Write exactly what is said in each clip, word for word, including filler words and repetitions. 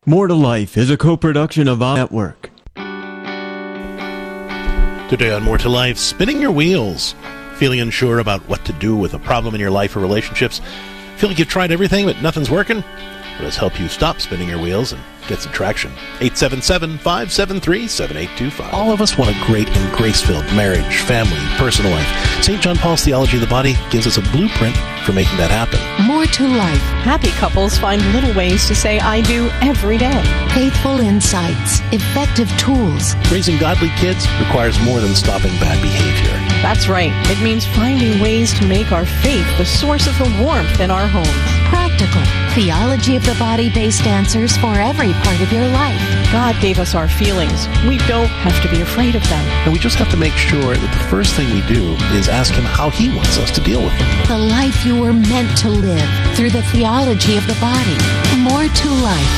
More to Life is a co-production of our network. Today on More to Life, spinning your wheels. Feeling unsure about what to do with a problem in your life or relationships? Feel like you've tried everything but nothing's working? Let us help you stop spinning your wheels and get some traction. eight seven seven, five seven three, seven eight two five. All of us want a great and grace-filled marriage, family, personal life. Saint John Paul's Theology of the Body gives us a blueprint for making that happen. More to Life. Happy couples find little ways to say I do every day. Faithful insights. Effective tools. Raising godly kids requires more than stopping bad behavior. That's right. It means finding ways to make our faith the source of the warmth in our homes. Practical. Theology of the Body-based answers for every part of your life. God gave us our feelings. We don't have to be afraid of them. And we just have to make sure that the first thing we do is ask Him how He wants us to deal with them. The life you were meant to live through the theology of the body. More to Life.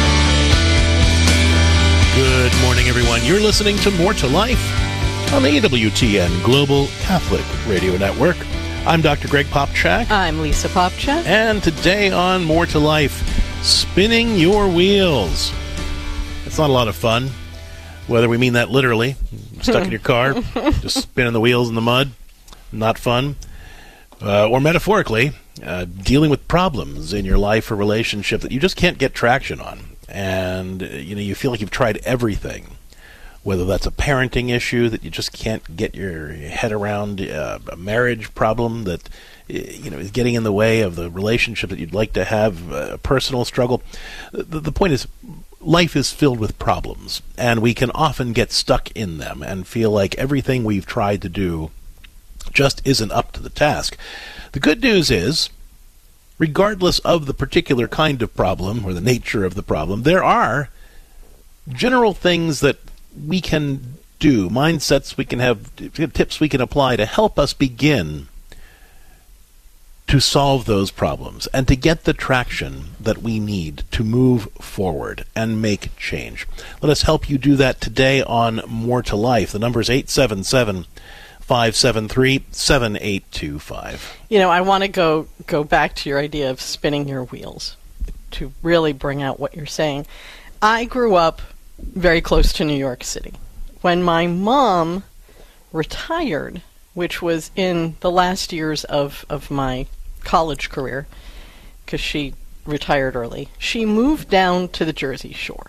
Good morning, everyone. You're listening to More to Life on the A W T N Global Catholic Radio Network. I'm Doctor Greg Popchak. I'm Lisa Popchak. And today on More to Life, spinning your wheels. It's not a lot of fun, whether we mean that literally, stuck in your car, just spinning the wheels in the mud, not fun, uh, or metaphorically, uh, dealing with problems in your life or relationship that you just can't get traction on. And, uh, you know, you feel like you've tried everything. Whether that's a parenting issue that you just can't get your head around, uh, a marriage problem that you know is getting in the way of the relationship that you'd like to have, a personal struggle. The, the point is, life is filled with problems, and we can often get stuck in them and feel like everything we've tried to do just isn't up to the task. The good news is, regardless of the particular kind of problem or the nature of the problem, there are general things that we can do, mindsets we can have, tips we can apply to help us begin to solve those problems and to get the traction that we need to move forward and make change. Let us help you do that today on More to Life. The number is eight seven seven, five seven three, seven eight two five. You know, I want to go, go back to your idea of spinning your wheels to really bring out what you're saying. I grew up very close to New York City. When my mom retired, which was in the last years of, of my college career, because she retired early, she moved down to the Jersey Shore.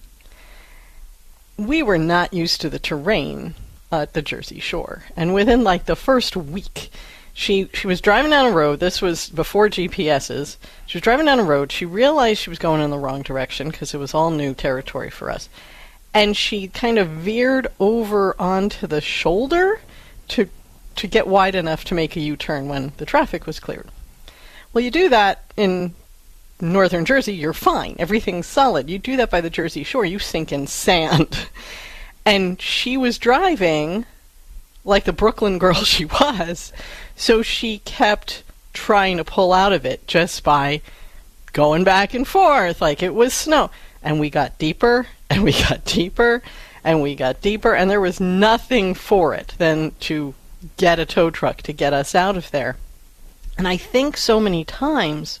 We were not used to the terrain at the Jersey Shore. And within like the first week, she she was driving down a road. This was before G P S's. She was driving down a road. She realized she was going in the wrong direction because it was all new territory for us. And she kind of veered over onto the shoulder to to get wide enough to make a U-turn when the traffic was cleared. Well, you do that in northern Jersey, you're fine. Everything's solid. You do that by the Jersey Shore, you sink in sand. And she was driving like the Brooklyn girl she was, so she kept trying to pull out of it just by going back and forth like it was snow. And we got deeper, and we got deeper, and we got deeper, and there was nothing for it than to get a tow truck to get us out of there. And I think so many times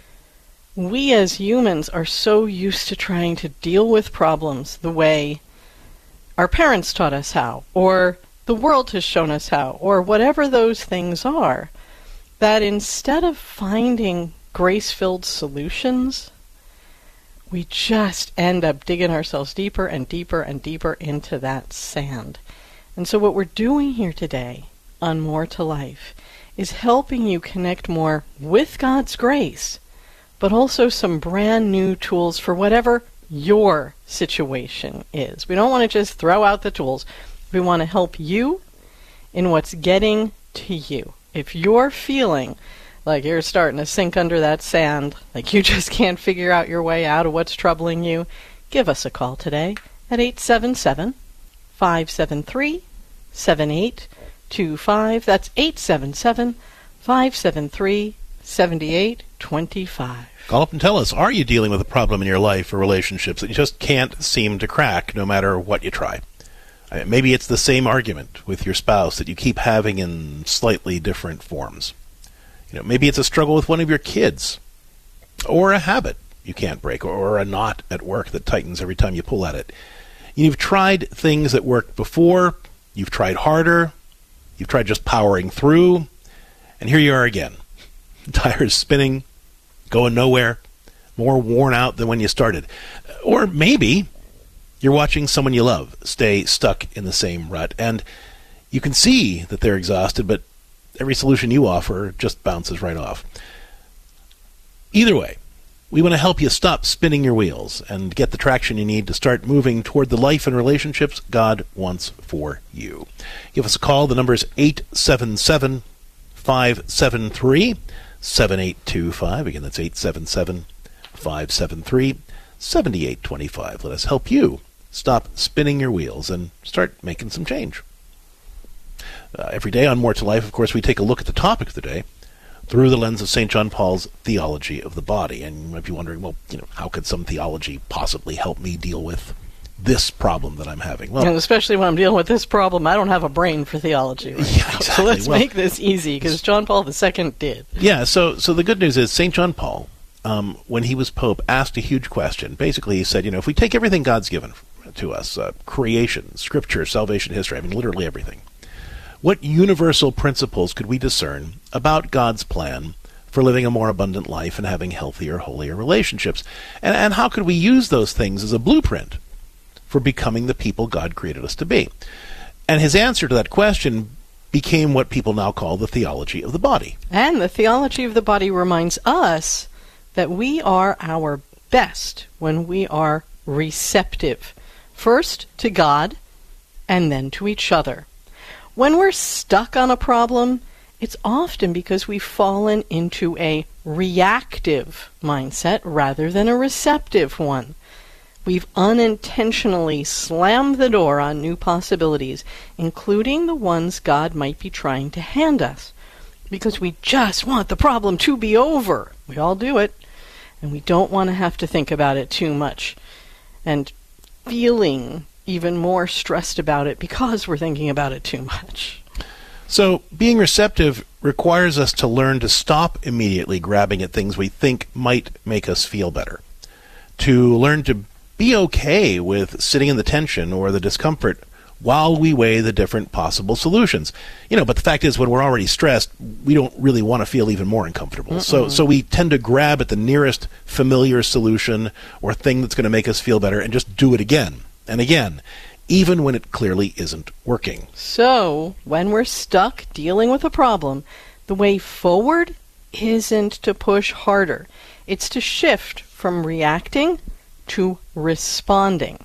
we as humans are so used to trying to deal with problems the way our parents taught us how, or the world has shown us how, or whatever those things are, that instead of finding grace-filled solutions, we just end up digging ourselves deeper and deeper and deeper into that sand. And so what we're doing here today on More to Life is helping you connect more with God's grace, but also some brand new tools for whatever your situation is. We don't want to just throw out the tools. We want to help you in what's getting to you. If you're feeling like you're starting to sink under that sand, like you just can't figure out your way out of what's troubling you, give us a call today at eight seven seven, five seven three, seven eight two five. That's eight seven seven, five seven three, seven eight two five. Call up and tell us, are you dealing with a problem in your life or relationships that you just can't seem to crack no matter what you try? Uh, maybe it's the same argument with your spouse that you keep having in slightly different forms. You know, maybe it's a struggle with one of your kids, or a habit you can't break, or, or a knot at work that tightens every time you pull at it. You've tried things that worked before, you've tried harder, you've tried just powering through, and here you are again. Tires spinning, going nowhere, more worn out than when you started. Or maybe you're watching someone you love stay stuck in the same rut, and you can see that they're exhausted, but every solution you offer just bounces right off. Either way, we want to help you stop spinning your wheels and get the traction you need to start moving toward the life and relationships God wants for you. Give us a call. The number is eight seven seven, five seven three, seven eight two five. Again, that's eight seven seven, five seven three, seven eight two five. Let us help you stop spinning your wheels and start making some change. Uh, every day on More to Life, of course, we take a look at the topic of the day through the lens of Saint John Paul's theology of the body. And you might be wondering, well, you know, how could some theology possibly help me deal with this problem that I'm having? Well, and especially when I'm dealing with this problem, I don't have a brain for theology right yeah, now. exactly. So let's well, make this easy, because John Paul the Second did. Yeah, so so the good news is Saint John Paul, um, when he was Pope, asked a huge question. Basically, he said, you know, if we take everything God's given to us, uh, creation, scripture, salvation, history, I mean, literally everything, what universal principles could we discern about God's plan for living a more abundant life and having healthier, holier relationships? And, and how could we use those things as a blueprint for becoming the people God created us to be? And his answer to that question became what people now call the theology of the body. And the theology of the body reminds us that we are our best when we are receptive, first to God and then to each other. When we're stuck on a problem, it's often because we've fallen into a reactive mindset rather than a receptive one. We've unintentionally slammed the door on new possibilities, including the ones God might be trying to hand us, because we just want the problem to be over. We all do it, and we don't want to have to think about it too much, and feeling even more stressed about it because we're thinking about it too much. So being receptive requires us to learn to stop immediately grabbing at things we think might make us feel better, to learn to be okay with sitting in the tension or the discomfort while we weigh the different possible solutions. You know, but the fact is, when we're already stressed, we don't really want to feel even more uncomfortable. Mm-mm. So so we tend to grab at the nearest familiar solution or thing that's going to make us feel better and just do it again and again, even when it clearly isn't working. So, when we're stuck dealing with a problem, the way forward isn't to push harder. It's to shift from reacting to responding.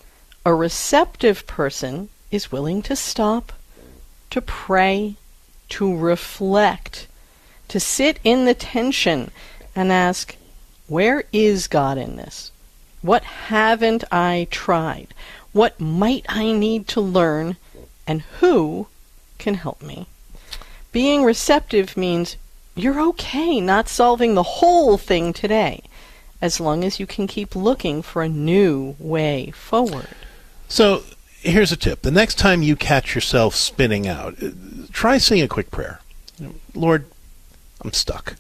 A receptive person is willing to stop, to pray, to reflect, to sit in the tension and ask, where is God in this? What haven't I tried? What might I need to learn? And who can help me? Being receptive means you're okay not solving the whole thing today, as long as you can keep looking for a new way forward. So here's a tip. The next time you catch yourself spinning out, try saying a quick prayer. Lord, I'm stuck.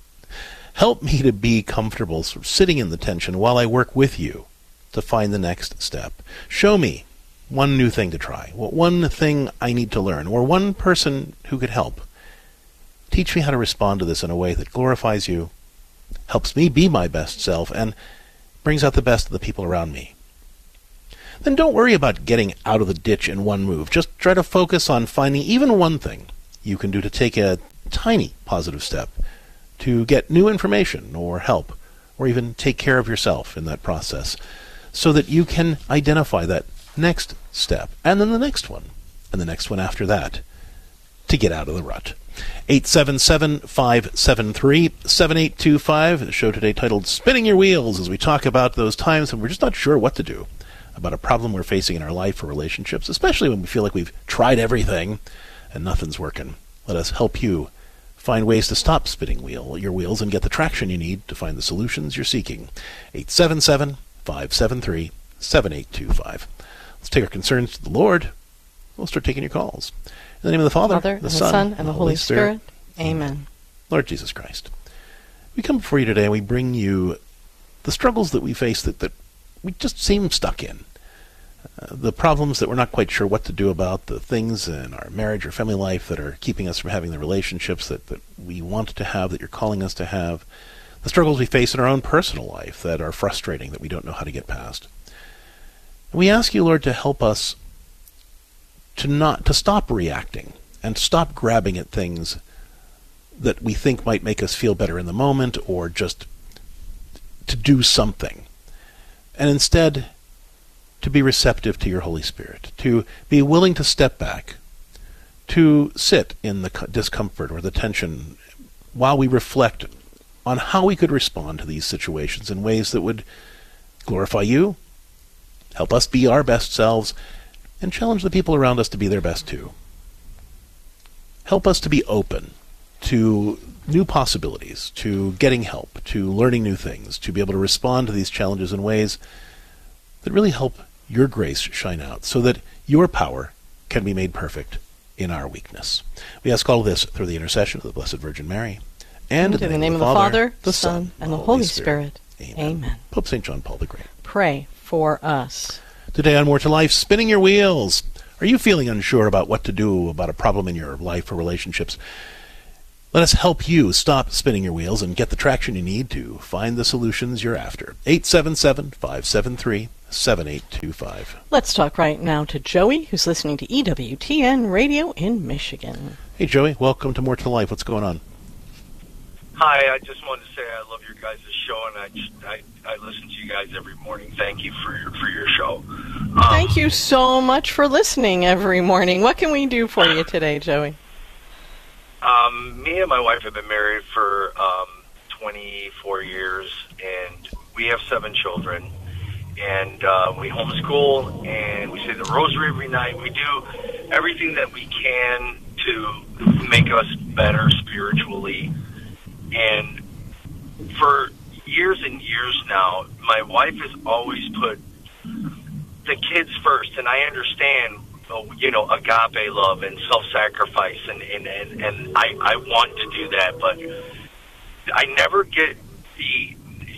Help me to be comfortable sort of sitting in the tension while I work with you to find the next step. Show me one new thing to try, one thing I need to learn, or one person who could help. Teach me how to respond to this in a way that glorifies you, helps me be my best self, and brings out the best of the people around me. Then don't worry about getting out of the ditch in one move. Just try to focus on finding even one thing you can do to take a tiny positive step to get new information or help, or even take care of yourself in that process, so that you can identify that next step, and then the next one, and the next one after that, to get out of the rut. eight seven seven, five seven three, seven eight two five, the show today titled Spinning Your Wheels, as we talk about those times when we're just not sure what to do about a problem we're facing in our life or relationships, especially when we feel like we've tried everything and nothing's working. Let us help you find ways to stop spinning wheel your wheels and get the traction you need to find the solutions you're seeking. eight seven seven, five seven three, seven eight two five. Let's take our concerns to the Lord. We'll start taking your calls. In the name of the Father, Father the and Son, the Son, and the Holy Spirit. Spirit. Amen. Lord Jesus Christ, we come before you today and we bring you the struggles that we face that, that we just seem stuck in, uh, the problems that we're not quite sure what to do about, the things in our marriage or family life that are keeping us from having the relationships that, that we want to have, that you're calling us to have, the struggles we face in our own personal life that are frustrating, that we don't know how to get past. And we ask you, Lord, to help us to not to stop reacting and stop grabbing at things that we think might make us feel better in the moment, or just to do something, and instead to be receptive to your Holy Spirit, to be willing to step back, to sit in the discomfort or the tension while we reflect on how we could respond to these situations in ways that would glorify you, help us be our best selves, and challenge the people around us to be their best too. Help us to be open to new possibilities, to getting help, to learning new things, to be able to respond to these challenges in ways that really help your grace shine out, so that your power can be made perfect in our weakness. We ask all of this through the intercession of the Blessed Virgin Mary, and in the name of the Father, the Son, and the Holy Spirit. Amen. Amen. Pope Saint John Paul the Great, pray for us. Today on More to Life, spinning your wheels. Are you feeling unsure about what to do about a problem in your life or relationships? Let us help you stop spinning your wheels and get the traction you need to find the solutions you're after. eight seven seven, five seven three, seven eight two five. Let's talk right now to Joey, who's listening to E W T N Radio in Michigan. Hey, Joey. Welcome to More to Life. What's going on? Hi, I just wanted to say I love your guys' show, and I, just, I I listen to you guys every morning. Thank you for your for your show. Um, Thank you so much for listening every morning. What can we do for you today, Joey? Um, me and my wife have been married for um, twenty-four years, and we have seven children. And uh, we homeschool, and we say the rosary every night. We do everything that we can to make us better spiritually. And for years and years now, my wife has always put the kids first, and I understand, you know, agape love and self-sacrifice, and, and, and, and I, I want to do that, but I never get the,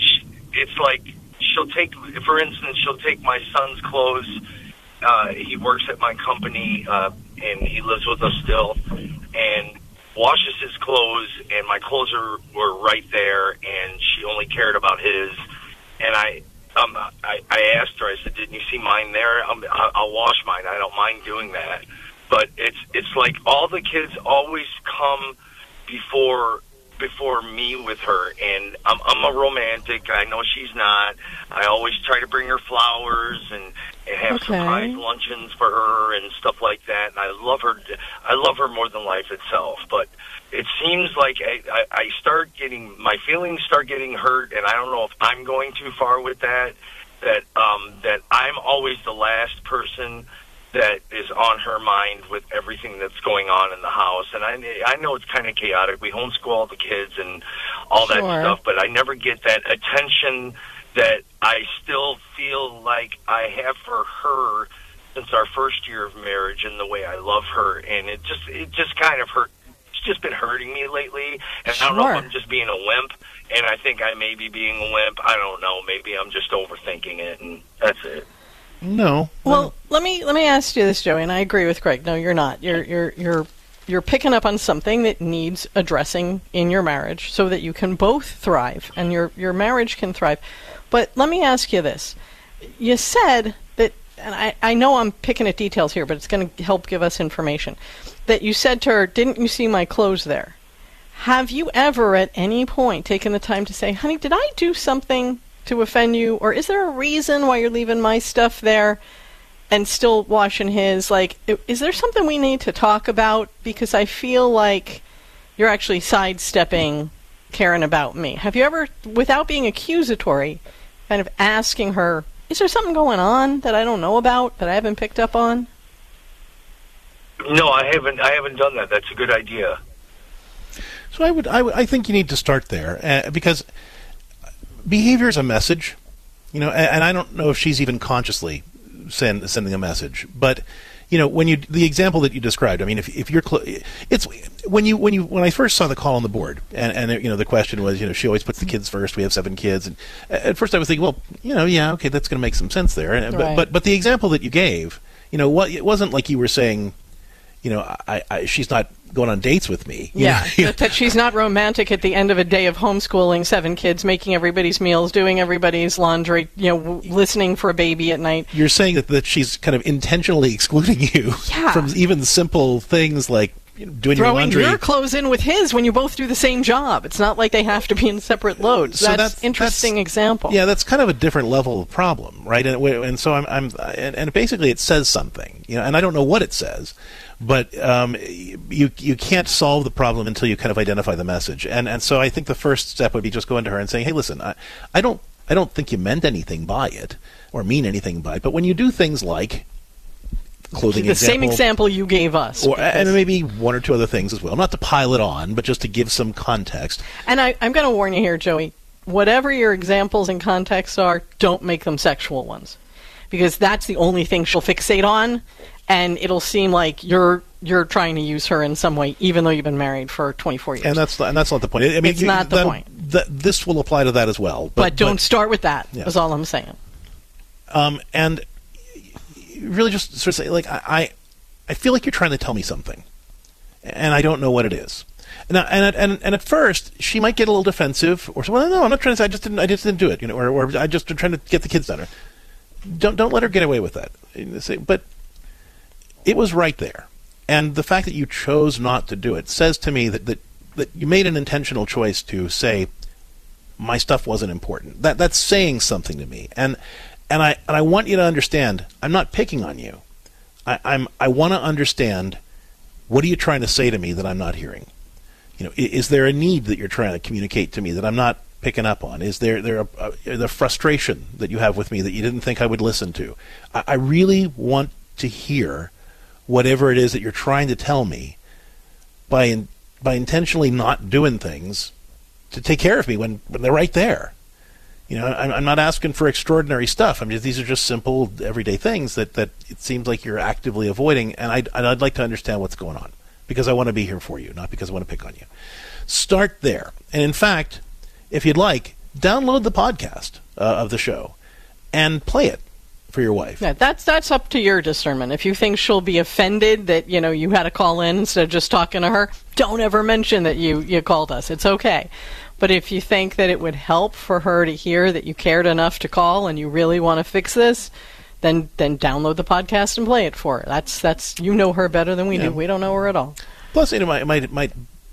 it's like she'll take, for instance, she'll take my son's clothes. Uh, he works at my company, uh, and he lives with us still, and washes his clothes, and my clothes are, were right there, and she only cared about his. And I, um, I, I asked her, I said, "Didn't you see mine there? Um, I'll wash mine. I don't mind doing that." But it's it's like all the kids always come before before me with her, and I'm, I'm a romantic. I know she's not. I always try to bring her flowers and, and have okay. surprise luncheons for her and stuff like that. And I love her. I love her more than life itself. But it seems like I, I, I start getting, my feelings start getting hurt, and I don't know if I'm going too far with that. That um, that I'm always the last person that is on her mind with everything that's going on in the house. And I, I know it's kind of chaotic. We homeschool all the kids and all sure. that stuff, but I never get that attention that I still feel like I have for her since our first year of marriage, and the way I love her. And it just, it just kind of hurt. It's just been hurting me lately. And sure. I don't know if I'm just being a wimp, and I think I may be being a wimp. I don't know. Maybe I'm just overthinking it, and that's it. No. Well, no. let me let me ask you this, Joey, and I agree with Greg. No, you're not. You're you're you're you're picking up on something that needs addressing in your marriage so that you can both thrive and your your marriage can thrive. But let me ask you this. You said that, and I, I know I'm picking at details here, but it's going to help give us information, that you said to her, "Didn't you see my clothes there?" Have you ever at any point taken the time to say, "Honey, did I do something to offend you, or is there a reason why you're leaving my stuff there and still washing his? Like, is there something we need to talk about? Because I feel like you're actually sidestepping caring about me." Have you ever, without being accusatory, kind of asking her, "Is there something going on that I don't know about, that I haven't picked up on?" No, I haven't. I haven't done that. That's a good idea. So I would, I, would, I think you need to start there, uh, because behavior is a message, you know, and, and I don't know if she's even consciously send, sending a message, but you know, when you the example that you described, I mean, if if you're clo- it's when you when you when I first saw the call on the board, and and you know the question was, you know, she always puts the kids first. We have seven kids, and at first I was thinking, well, you know, yeah, okay, that's going to make some sense there. And, Right. but, but but the example that you gave, you know, what it wasn't like you were saying, you know, I, I she's not going on dates with me. you Yeah, know? that, that she's not romantic at the end of a day of homeschooling seven kids, making everybody's meals, doing everybody's laundry, you know, w- listening for a baby at night. You're saying that, that she's kind of intentionally excluding you Yeah. from even simple things like you know, doing your Throwing laundry. your clothes in with his when you both do the same job. It's not like they have to be in separate loads. So that's, that's- interesting that's- example. Yeah, that's kind of a different level of problem, right? And, it- and so I'm, I'm and, and basically it says something, you know, and I don't know what it says, but um, you you can't solve the problem until you kind of identify the message. And and so I think the first step would be just going to her and saying, hey, listen, I, I don't I don't think you meant anything by it or mean anything by it, but when you do things like clothing the example, same example you gave us. or, because- and maybe one or two other things as well, not to pile it on, but just to give some context. And I, I'm going to warn you here, Joey. Whatever your examples and contexts are, don't make them sexual ones, because that's the only thing she'll fixate on, and it'll seem like you're you're trying to use her in some way, even though you've been married for twenty-four years. And that's and that's not the point. I mean, It's not the that- point. that- this will apply to that as well. but, But, don't start with that. Yeah. Is all I'm saying. Um, and really just sort of say, like, I, I, I feel like you're trying to tell me something, and I don't know what it is. Now, and at, and and at first, she might get a little defensive, or say, well, no, I'm not trying to say. I just didn't. I just didn't do it, you know, or, or I just been trying to get the kids done. Don't don't let her get away with that. Say, but it was right there, and the fact that you chose not to do it says to me that that, that you made an intentional choice to say, my stuff wasn't important. That that's saying something to me, and and I and I want you to understand. I'm not picking on you. I, I'm I want to understand. What are you trying to say to me that I'm not hearing? You know, is, is there a need that you're trying to communicate to me that I'm not picking up on? Is there there a, a, the frustration that you have with me that you didn't think I would listen to? I, I really want to hear whatever it is that you're trying to tell me by in, by intentionally not doing things to take care of me when, when they're right there. You know, I'm, I'm not asking for extraordinary stuff. I mean, these are just simple, everyday things that, that it seems like you're actively avoiding, and I'd, and I'd like to understand what's going on, because I want to be here for you, not because I want to pick on you. Start there. And in fact, if you'd like, download the podcast uh, of the show and play it for your wife. Yeah, that's that's up to your discernment. If you think she'll be offended that, you know, you had to call in instead of just talking to her, don't ever mention that you, you called us. It's okay. But if you think that it would help for her to hear that you cared enough to call and you really want to fix this, then then download the podcast and play it for her. That's that's you know her better than we Yeah. do. We don't know her at all. Plus, you know, it might, it might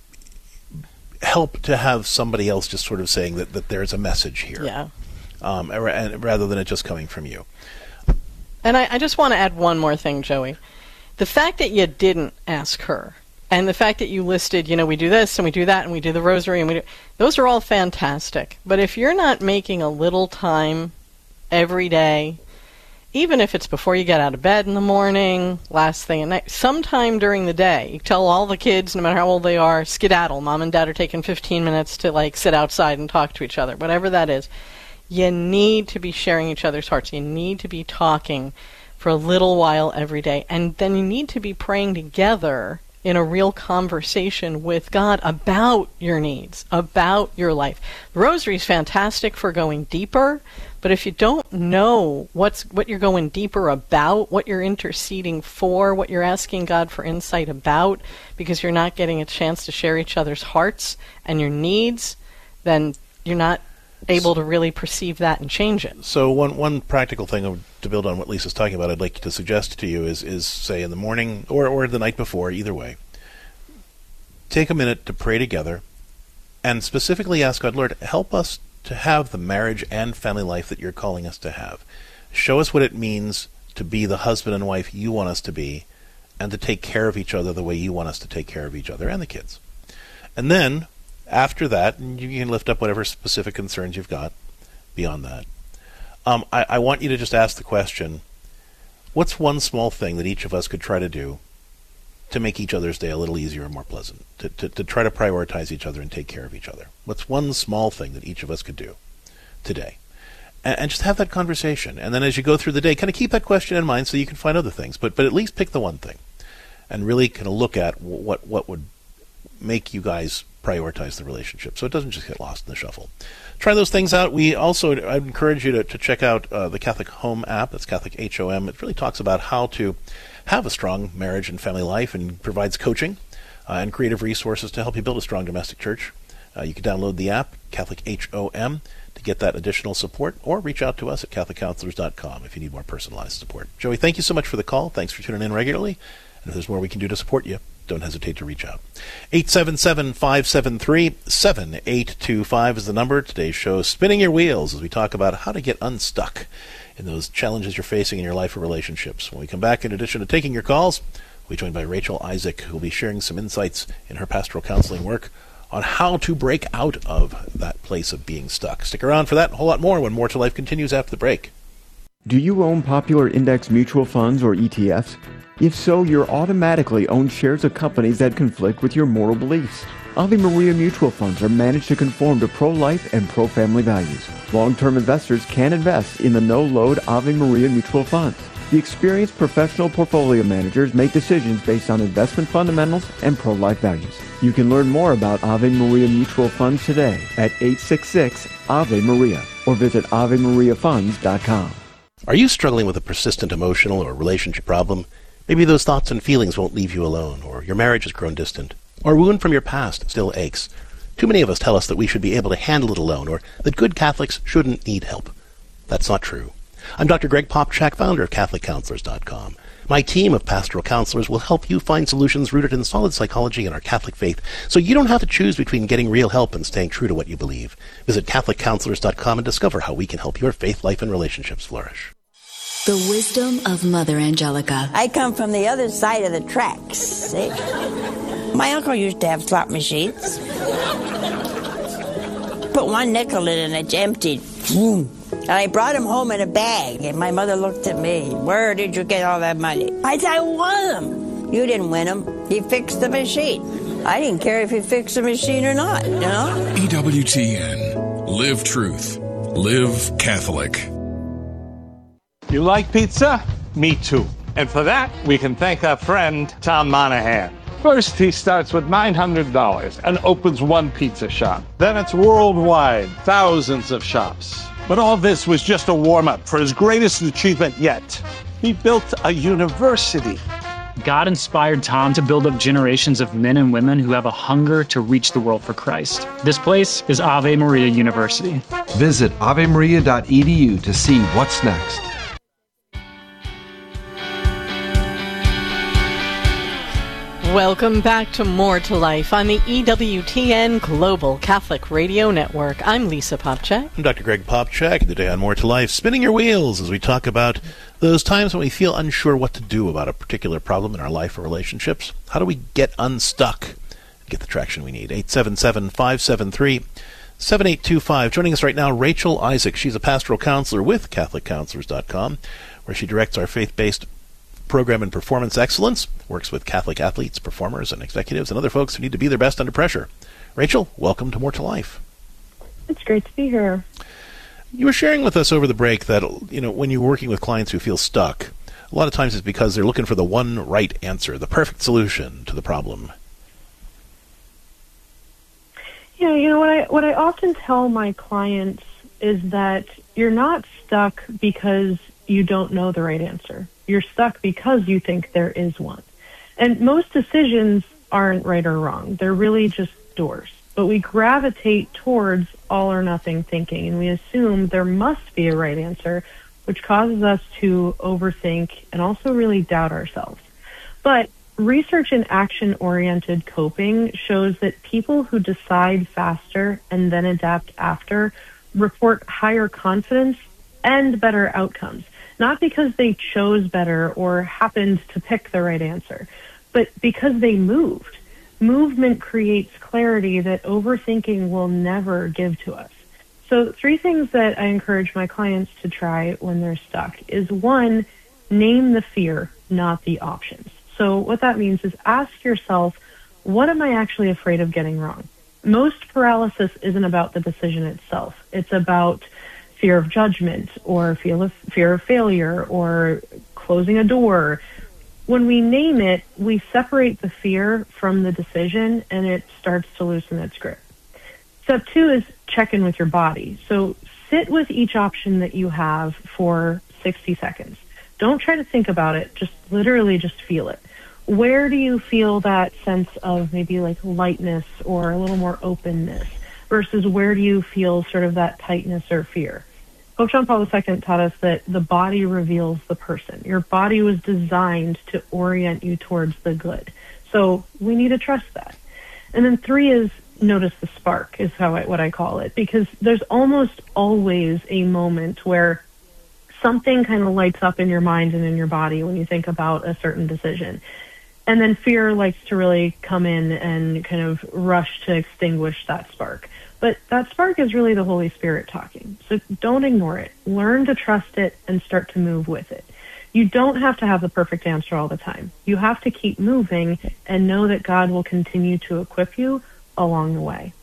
help to have somebody else just sort of saying that, that there's a message here, Yeah. um, and, and rather than it just coming from you. And I, I just want to add one more thing, Joey. The fact that you didn't ask her, and the fact that you listed, you know, we do this and we do that and we do the rosary and we do, those are all fantastic. But if you're not making a little time every day, even if it's before you get out of bed in the morning, last thing at night, sometime during the day, you tell all the kids, no matter how old they are, skedaddle. Mom and Dad are taking fifteen minutes to, like, sit outside and talk to each other, whatever that is. You need to be sharing each other's hearts. You need to be talking for a little while every day. And then you need to be praying together in a real conversation with God about your needs, about your life. The rosary is fantastic for going deeper, but if you don't know what's what you're going deeper about, what you're interceding for, what you're asking God for insight about, because you're not getting a chance to share each other's hearts and your needs, then you're not able to really perceive that and change it. So one one practical thing to build on what Lisa's talking about, I'd like to suggest to you is, is say in the morning or, or the night before, either way, take a minute to pray together and specifically ask God, Lord, help us to have the marriage and family life that you're calling us to have. Show us what it means to be the husband and wife you want us to be, and to take care of each other the way you want us to take care of each other and the kids. And then, after that, you can lift up whatever specific concerns you've got beyond that. Um, I, I want you to just ask the question, what's one small thing that each of us could try to do to make each other's day a little easier and more pleasant, to, to, to try to prioritize each other and take care of each other? What's one small thing that each of us could do today? and, and just have that conversation. And then as you go through the day, kind of keep that question in mind so you can find other things. But but at least pick the one thing and really kind of look at what what would make you guys prioritize the relationship so it doesn't just get lost in the shuffle. Try those things out. We also, I'd encourage you to, to check out uh, the Catholic Home app. That's Catholic H O M. It really talks about how to have a strong marriage and family life and provides coaching uh, and creative resources to help you build a strong domestic church. Uh, you can download the app, Catholic H O M, to get that additional support, or reach out to us at Catholic Counselors dot com if you need more personalized support. Joey, thank you so much for the call. Thanks for tuning in regularly. And if there's more we can do to support you, don't hesitate to reach out. eight seven seven, five seven three, seven eight two five is the number. Today's show is Spinning Your Wheels as we talk about how to get unstuck in those challenges you're facing in your life or relationships. When we come back, in addition to taking your calls, we'll be joined by Rachel Isaac, who will be sharing some insights in her pastoral counseling work on how to break out of that place of being stuck. Stick around for that and a whole lot more when More to Life continues after the break. Do you own popular index mutual funds or E T Fs? If so, you're automatically own shares of companies that conflict with your moral beliefs. Ave Maria mutual funds are managed to conform to pro-life and pro-family values. Long-term investors can invest in the no-load Ave Maria mutual funds. The experienced professional portfolio managers make decisions based on investment fundamentals and pro-life values. You can learn more about Ave Maria mutual funds today at eight six six, Ave Maria or visit ave maria funds dot com. Are you struggling with a persistent emotional or relationship problem? Maybe those thoughts and feelings won't leave you alone, or your marriage has grown distant, or a wound from your past still aches. Too many of us tell us that we should be able to handle it alone, or that good Catholics shouldn't need help. That's not true. I'm Doctor Greg Popchak, founder of Catholic Counselors dot com. My team of pastoral counselors will help you find solutions rooted in solid psychology and our Catholic faith, so you don't have to choose between getting real help and staying true to what you believe. Visit Catholic Counselors dot com and discover how we can help your faith life and relationships flourish. The wisdom of Mother Angelica. I come from the other side of the tracks, see? My uncle used to have slot machines. Put one nickel in and it's emptied. Boom. And I brought him home in a bag, and my mother looked at me. Where did you get all that money? I said, I won them. You didn't win them. He fixed the machine. I didn't care if he fixed the machine or not, you know? E W T N. Live truth. Live Catholic. You like pizza? Me too. And for that, we can thank our friend, Tom Monahan. First, he starts with nine hundred dollars and opens one pizza shop. Then it's worldwide, thousands of shops. But all this was just a warm-up for his greatest achievement yet. He built a university. God inspired Tom to build up generations of men and women who have a hunger to reach the world for Christ. This place is Ave Maria University. Visit ave maria dot e d u to see what's next. Welcome back to More to Life on the E W T N Global Catholic Radio Network. I'm Lisa Popchak. I'm Doctor Greg Popchak, and today on More to Life, spinning your wheels as we talk about those times when we feel unsure what to do about a particular problem in our life or relationships. How do we get unstuck and get the traction we need? eight seven seven, five seven three, seven eight two five. Joining us right now, Rachel Isaac. She's a pastoral counselor with Catholic Counselors dot com, where she directs our faith-based program in performance excellence, works with Catholic athletes, performers, and executives, and other folks who need to be their best under pressure. Rachel, welcome to More to Life. It's great to be here. You were sharing with us over the break that, you know, when you're working with clients who feel stuck, a lot of times it's because they're looking for the one right answer, the perfect solution to the problem. Yeah, you know, what I, what I often tell my clients is that you're not stuck because you don't know the right answer. You're stuck because you think there is one. And most decisions aren't right or wrong. They're really just doors. But we gravitate towards all or nothing thinking, and we assume there must be a right answer, which causes us to overthink and also really doubt ourselves. But research in action-oriented coping shows that people who decide faster and then adapt after report higher confidence and better outcomes. Not because they chose better or happened to pick the right answer, but because they moved. Movement creates clarity that overthinking will never give to us. So three things that I encourage my clients to try when they're stuck is, one, name the fear, not the options. So what that means is ask yourself, what am I actually afraid of getting wrong? Most paralysis isn't about the decision itself. It's about fear of judgment or fear of, fear of failure or closing a door. When we name it, we separate the fear from the decision, and it starts to loosen its grip. Step two is check in with your body. So sit with each option that you have for sixty seconds. Don't try to think about it. Just literally just feel it. Where do you feel that sense of maybe like lightness or a little more openness versus where do you feel sort of that tightness or fear? Pope John Paul the Second taught us that the body reveals the person. Your body was designed to orient you towards the good. So we need to trust that. And then three is notice the spark is how I, what I call it, because there's almost always a moment where something kind of lights up in your mind and in your body when you think about a certain decision. And then fear likes to really come in and kind of rush to extinguish that spark. But that spark is really the Holy Spirit talking. So don't ignore it. Learn to trust it and start to move with it. You don't have to have the perfect answer all the time. You have to keep moving and know that God will continue to equip you along the way.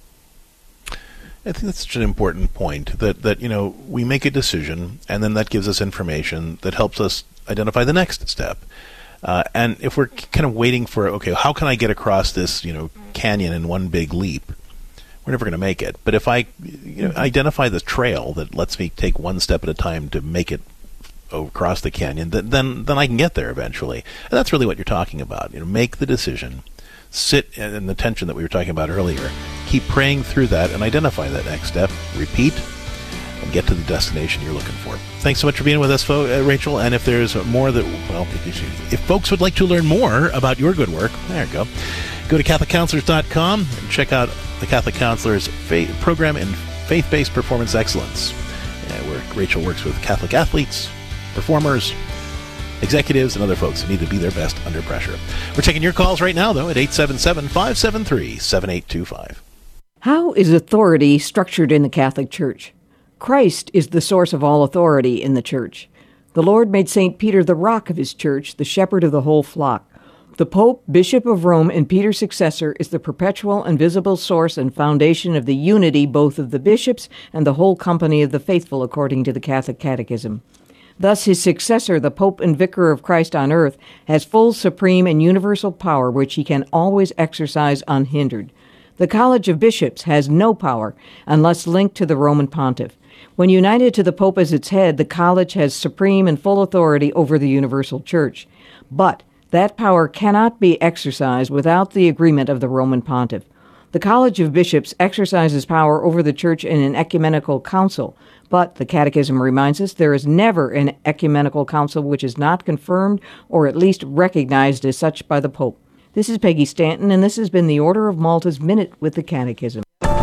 I think that's such an important point, that, that, you know, we make a decision, and then that gives us information that helps us identify the next step. Uh, and if we're kind of waiting for, okay, how can I get across this, you know, canyon in one big leap? We're never going to make it. But if I, you know, identify the trail that lets me take one step at a time to make it across the canyon, then then, then I can get there eventually. And that's really what you're talking about. You know, make the decision, sit in the tension that we were talking about earlier, keep praying through that, and identify that next step. Repeat, and get to the destination you're looking for. Thanks so much for being with us, fo- uh, Rachel. And if there's more that, well, if, if folks would like to learn more about your good work, there you go. Go to Catholic Counselors dot com and check out the Catholic Counselors faith program in faith-based performance excellence, uh, where Rachel works with Catholic athletes, performers, executives, and other folks who need to be their best under pressure. We're taking your calls right now, though, at eight seven seven, five seven three, seven eight two five. How is authority structured in the Catholic Church? Christ is the source of all authority in the Church. The Lord made Saint Peter the rock of his Church, the shepherd of the whole flock. The Pope, Bishop of Rome, and Peter's successor is the perpetual and visible source and foundation of the unity both of the bishops and the whole company of the faithful, according to the Catholic Catechism. Thus his successor, the Pope and Vicar of Christ on earth, has full, supreme, and universal power which he can always exercise unhindered. The College of Bishops has no power unless linked to the Roman Pontiff. When united to the Pope as its head, the College has supreme and full authority over the universal Church. But that power cannot be exercised without the agreement of the Roman Pontiff. The College of Bishops exercises power over the Church in an ecumenical council, but, the Catechism reminds us, there is never an ecumenical council which is not confirmed or at least recognized as such by the Pope. This is Peggy Stanton, and this has been the Order of Malta's Minute with the Catechism.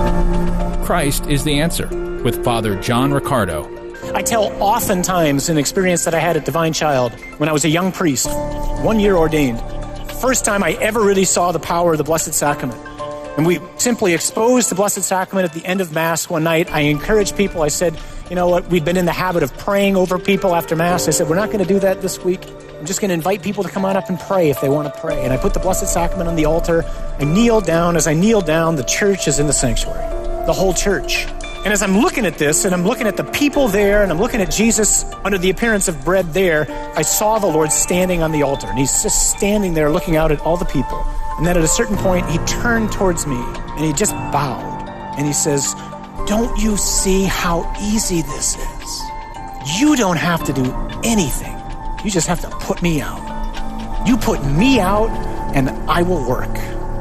Christ is the answer, with Father John Riccardo. I tell oftentimes an experience that I had at Divine Child when I was a young priest, one year ordained. First time I ever really saw the power of the Blessed Sacrament. And we simply exposed the Blessed Sacrament at the end of Mass one night. I encouraged people. I said, you know what, we'd been in the habit of praying over people after Mass. I said, we're not going to do that this week. I'm just going to invite people to come on up and pray if they want to pray. And I put the Blessed Sacrament on the altar. I kneel down. As I kneel down, the church is in the sanctuary, the whole church. And as I'm looking at this, and I'm looking at the people there, and I'm looking at Jesus under the appearance of bread there, I saw the Lord standing on the altar. And he's just standing there looking out at all the people. And then at a certain point, he turned towards me, and he just bowed. And he says, don't you see how easy this is? You don't have to do anything. You just have to put me out. You put me out, and I will work.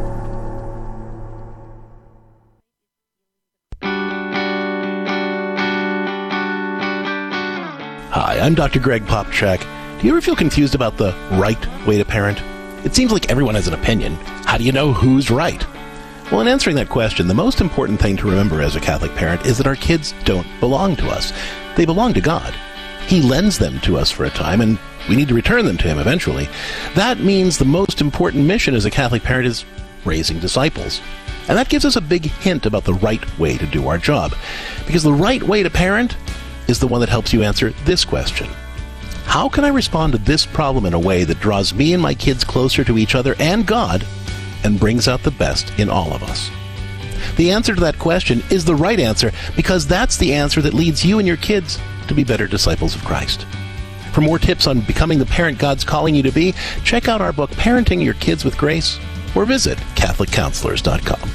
Hi, I'm Doctor Greg Popchak. Do you ever feel confused about the right way to parent? It seems like everyone has an opinion. How do you know who's right? Well, in answering that question, the most important thing to remember as a Catholic parent is that our kids don't belong to us. They belong to God. He lends them to us for a time, and we need to return them to Him eventually. That means the most important mission as a Catholic parent is raising disciples. And that gives us a big hint about the right way to do our job. Because the right way to parent is the one that helps you answer this question. How can I respond to this problem in a way that draws me and my kids closer to each other and God and brings out the best in all of us? the answer to that question is the right answer, because that's the answer that leads you and your kids to be better disciples of Christ. For more tips on becoming the parent God's calling you to be, check out our book, Parenting Your Kids with Grace, or visit Catholic Counselors dot com.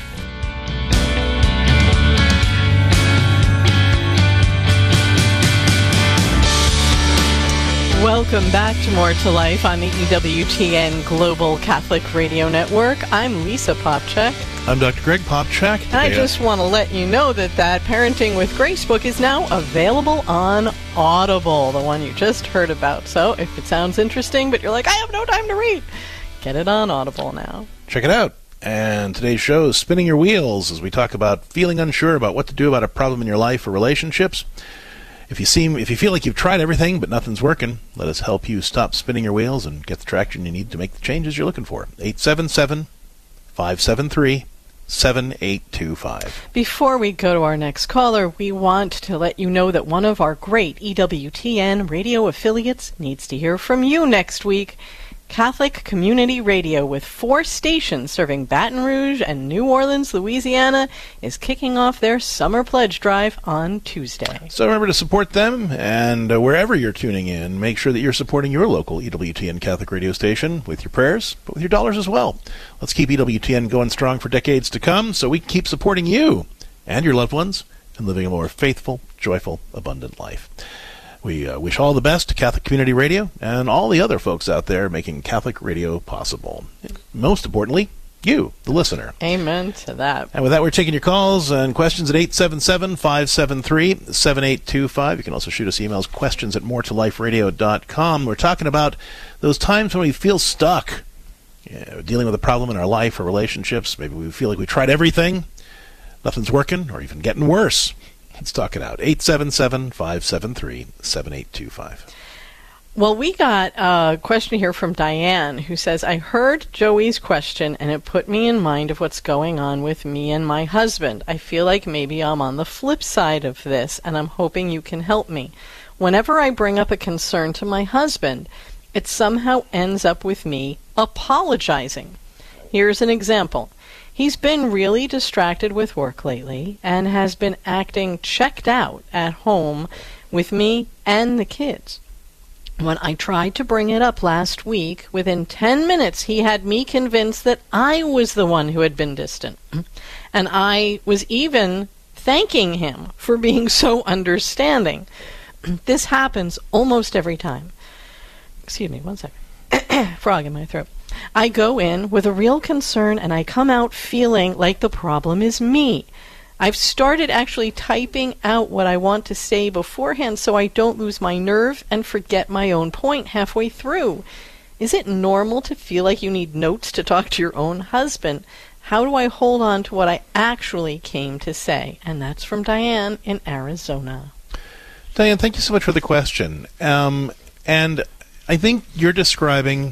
Welcome back to More to Life on the E W T N Global Catholic Radio Network. I'm Lisa Popchak. I'm Doctor Greg Popchak. And I just want to let you know that that Parenting with Grace book is now available on Audible, the one you just heard about. So if it sounds interesting, but you're like, I have no time to read, get it on Audible now. Check it out. And today's show is Spinning Your Wheels, as we talk about feeling unsure about what to do about a problem in your life or relationships. If you seem, if you feel like you've tried everything but nothing's working, let us help you stop spinning your wheels and get the traction you need to make the changes you're looking for. eight seven seven, five seven three, seven eight two five. Before we go to our next caller, we want to let you know that one of our great E W T N radio affiliates needs to hear from you next week. Catholic Community Radio, with four stations serving Baton Rouge and New Orleans, Louisiana, is kicking off their summer pledge drive on Tuesday. So remember to support them, and uh, wherever you're tuning in, make sure that you're supporting your local E W T N Catholic radio station with your prayers, but with your dollars as well. Let's keep E W T N going strong for decades to come, so we can keep supporting you and your loved ones and living a more faithful, joyful, abundant life. We uh, wish all the best to Catholic Community Radio and all the other folks out there making Catholic radio possible. Most importantly, you, the listener. Amen to that. And with that, we're taking your calls and questions at eight seven seven, five seven three, seven eight two five. You can also shoot us emails, questions at more to life radio dot com. We're talking about those times when we feel stuck, you know, dealing with a problem in our life or relationships. Maybe we feel like we tried everything, nothing's working, or even getting worse. Let's talk it out. eight seven seven, five seven three, seven eight two five. Well, we got a question here from Diane, who says, I heard Joey's question, and it put me in mind of what's going on with me and my husband. I feel like maybe I'm on the flip side of this, and I'm hoping you can help me. Whenever I bring up a concern to my husband, it somehow ends up with me apologizing. Here's an example. He's been really distracted with work lately and has been acting checked out at home with me and the kids. When I tried to bring it up last week, within ten minutes he had me convinced that I was the one who had been distant. And I was even thanking him for being so understanding. This happens almost every time. Excuse me, one second. Frog in my throat. I go in with a real concern, and I come out feeling like the problem is me. I've started actually typing out what I want to say beforehand so I don't lose my nerve and forget my own point halfway through. Is it normal to feel like you need notes to talk to your own husband? How do I hold on to what I actually came to say? And that's from Diane in Arizona. Diane, thank you so much for the question. Um, and I think you're describing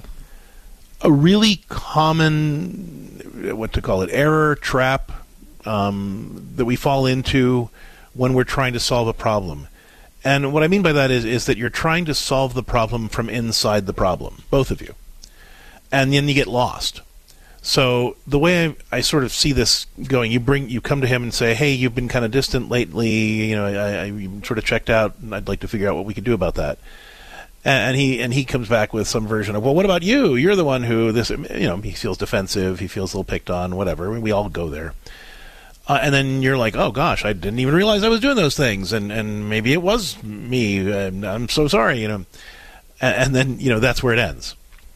a really common, what to call it, error, trap, um, that we fall into when we're trying to solve a problem. And what I mean by that is, is that you're trying to solve the problem from inside the problem, both of you. And then you get lost. So the way I, I sort of see this going, you bring, you come to him and say, hey, you've been kind of distant lately, you know, I, I'm sort of checked out, and I'd like to figure out what we could do about that. And he and he comes back with some version of, well, what about you? You're the one who this, you know, he feels defensive, he feels a little picked on, whatever. We all go there. Uh, and then you're like, oh, gosh, I didn't even realize I was doing those things. And, and maybe it was me. And I'm so sorry, you know. And, and then, you know, that's where it ends.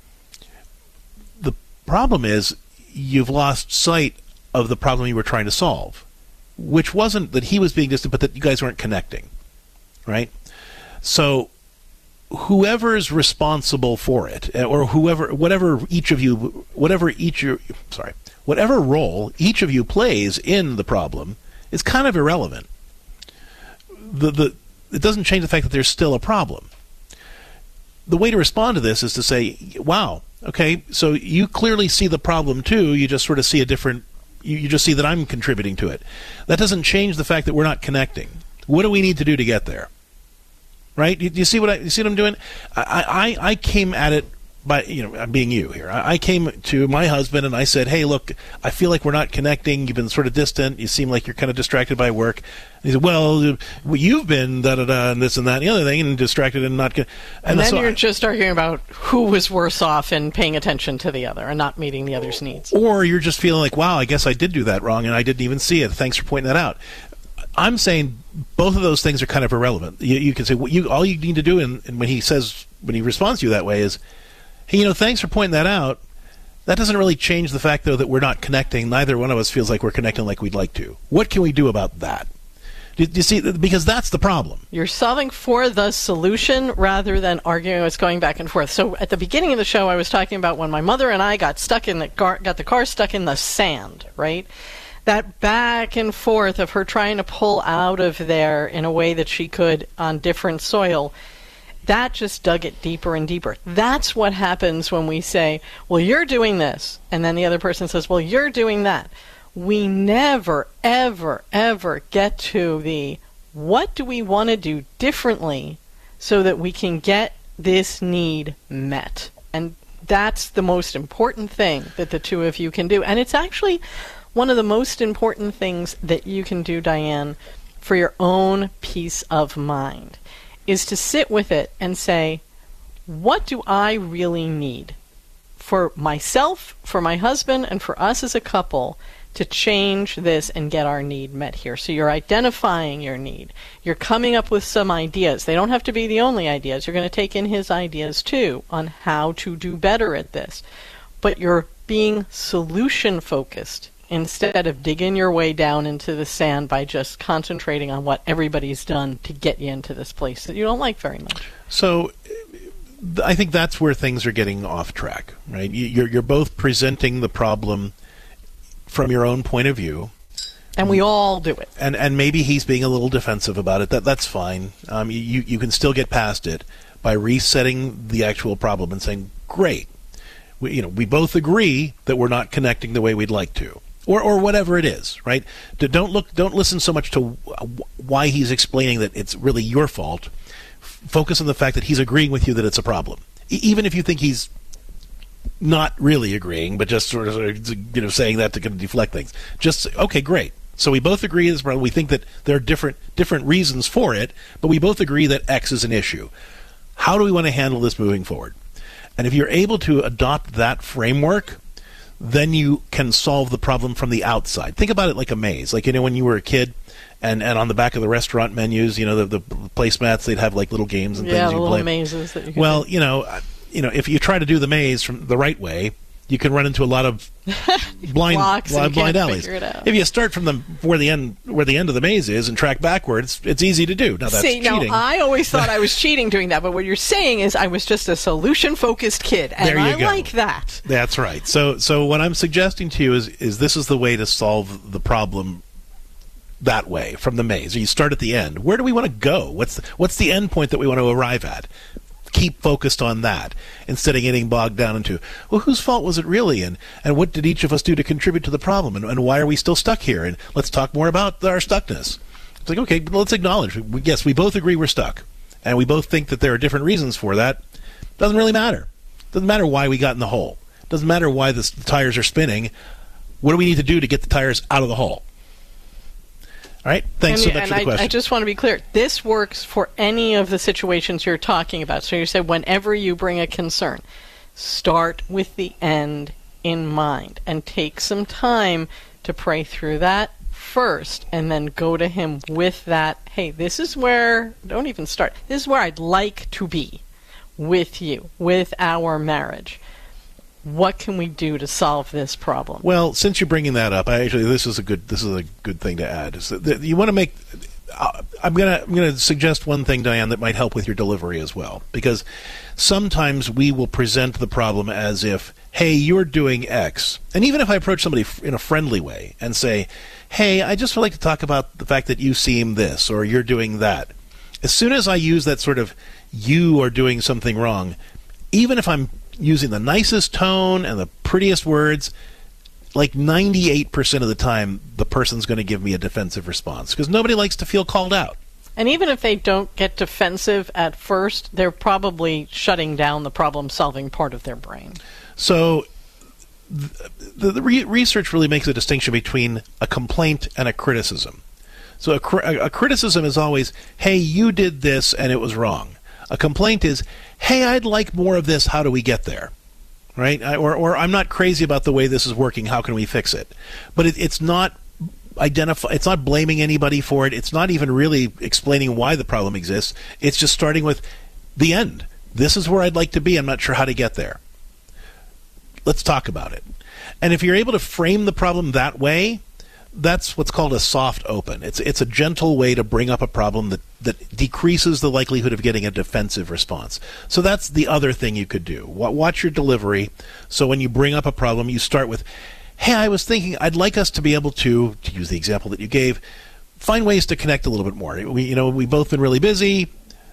The problem is you've lost sight of the problem you were trying to solve, which wasn't that he was being distant, but that you guys weren't connecting, right? So whoever is responsible for it, or whoever, whatever each of you, whatever each, sorry, whatever role each of you plays in the problem is kind of irrelevant. The the it doesn't change the fact that there's still a problem. The way to respond to this is to say, wow, okay, so you clearly see the problem too, you just sort of see a different, you, you just see that I'm contributing to it. That doesn't change the fact that we're not connecting. What do we need to do to get there? Right? You, you see what I you see what I'm doing? I, I I came at it by, you know, I'm being you here. I, I came to my husband and I said, hey, look, I feel like we're not connecting. You've been sort of distant. You seem like you're kind of distracted by work. And he said, well, well, you've been da-da-da and this and that and the other thing and distracted and not... Con-. And, and then so you're I, just arguing about who was worse off in paying attention to the other and not meeting the other's needs. Or you're just feeling like, wow, I guess I did do that wrong and I didn't even see it. Thanks for pointing that out. I'm saying both of those things are kind of irrelevant. You, you can say, well, you, all you need to do, and, and when he says, when he responds to you that way is, hey, you know, thanks for pointing that out. That doesn't really change the fact, though, that we're not connecting. Neither one of us feels like we're connecting like we'd like to. What can we do about that? Do, do you see? Because that's the problem. You're solving for the solution rather than arguing what's going back and forth. So at the beginning of the show, I was talking about when my mother and I got stuck in the car, got the car stuck in the sand, right? That back and forth of her trying to pull out of there in a way that she could on different soil, that just dug it deeper and deeper. That's what happens when we say, well, you're doing this, and then the other person says, well, you're doing that. We never, ever, ever get to the, what do we want to do differently so that we can get this need met? And that's the most important thing that the two of you can do. And it's actually one of the most important things that you can do, Diane, for your own peace of mind, is to sit with it and say, what do I really need for myself, for my husband, and for us as a couple to change this and get our need met here? So you're identifying your need. You're coming up with some ideas. They don't have to be the only ideas. You're going to take in his ideas, too, on how to do better at this. But you're being solution-focused instead of digging your way down into the sand by just concentrating on what everybody's done to get you into this place that you don't like very much. So I think that's where things are getting off track, right? You're, you're both presenting the problem from your own point of view. And we all do it. And and maybe he's being a little defensive about it. That That's fine. Um, you, you can still get past it by resetting the actual problem and saying, great, we, you know, we both agree that we're not connecting the way we'd like to. Or, or whatever it is, right? Don't look. Don't listen so much to why he's explaining that it's really your fault. Focus on the fact that he's agreeing with you that it's a problem, e- even if you think he's not really agreeing, but just sort of, you know, saying that to kind of deflect things. Just okay, great. So we both agree this problem. We think that there are different different reasons for it, but we both agree that X is an issue. How do we want to handle this moving forward? And if you're able to adopt that framework, then you can solve the problem from the outside. Think about it like a maze. Like, you know, when you were a kid and, and on the back of the restaurant menus, you know, the, the placemats, they'd have like little games and yeah, things you little play. mazes that you can Well, do. you know, you know, if you try to do the maze from the right way, you can run into a lot of blind Blocks and blind, blind can't alleys. figure it out. If you start from the where the end where the end of the maze is and track backwards, it's easy to do. Now that's See, cheating. now I always thought I was cheating doing that, but what you're saying is I was just a solution-focused kid, and There you I go. like that. That's right. So so what I'm suggesting to you is is this is the way to solve the problem that way, from the maze. You start at the end. Where do we want to go? What's the, what's the end point that we want to arrive at? Keep focused on that instead of getting bogged down into, well, whose fault was it really, and, and what did each of us do to contribute to the problem, and, and why are we still stuck here, and let's talk more about our stuckness. It's like, okay, let's acknowledge, we, yes, we both agree we're stuck, and we both think that there are different reasons for that. Doesn't really matter. Doesn't matter why we got in the hole. Doesn't matter why the, the tires are spinning. What do we need to do to get the tires out of the hole? All right. Thanks and, so much and for the I, question. I just want to be clear. This works for any of the situations you're talking about. So you said whenever you bring a concern, start with the end in mind and take some time to pray through that first and then go to him with that, hey, this is where, don't even start, this is where I'd like to be with you, with our marriage. What can we do to solve this problem? Well, since you're bringing that up, I actually this is a good this is a good thing to add. Is that you want to make? Uh, I'm gonna I'm gonna suggest one thing, Diane, that might help with your delivery as well, because sometimes we will present the problem as if, hey, you're doing X, and even if I approach somebody in a friendly way and say, hey, I just would like to talk about the fact that you seem this or you're doing that. As soon as I use that sort of you are doing something wrong, even if I'm using the nicest tone and the prettiest words, like ninety-eight percent of the time, the person's going to give me a defensive response because nobody likes to feel called out. And even if they don't get defensive at first, they're probably shutting down the problem-solving part of their brain. So the, the re- research really makes a distinction between a complaint and a criticism. So a, cr- a criticism is always, hey, you did this and it was wrong. A complaint is, hey, I'd like more of this. How do we get there? Right? I, or, or I'm not crazy about the way this is working. How can we fix it? But it, it's not identify. It's not blaming anybody for it. It's not even really explaining why the problem exists. It's just starting with the end. This is where I'd like to be. I'm not sure how to get there. Let's talk about it. And if you're able to frame the problem that way, that's what's called a soft open. It's it's a gentle way to bring up a problem that, that decreases the likelihood of getting a defensive response. So that's the other thing you could do. Watch your delivery. So when you bring up a problem, you start with, hey, I was thinking I'd like us to be able to, to use the example that you gave, find ways to connect a little bit more. We, you know, we've both been really busy.